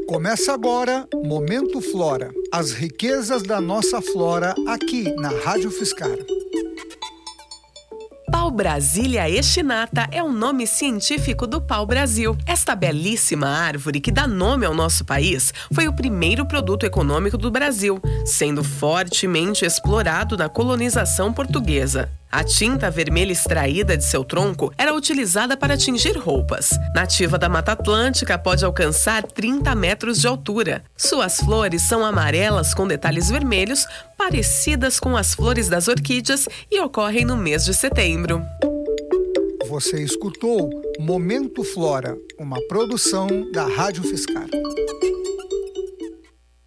Começa agora Momento Flora, as riquezas da nossa flora aqui na Rádio Fiscar. Pau-Brasília echinata é o nome científico do pau-brasil. Esta belíssima árvore que dá nome ao nosso país foi o primeiro produto econômico do Brasil, sendo fortemente explorado na colonização portuguesa. A tinta vermelha extraída de seu tronco era utilizada para tingir roupas. Nativa da Mata Atlântica, pode alcançar 30 metros de altura. Suas flores são amarelas com detalhes vermelhos, parecidas com as flores das orquídeas, e ocorrem no mês de setembro. Você escutou Momento Flora, uma produção da Rádio Fiscar.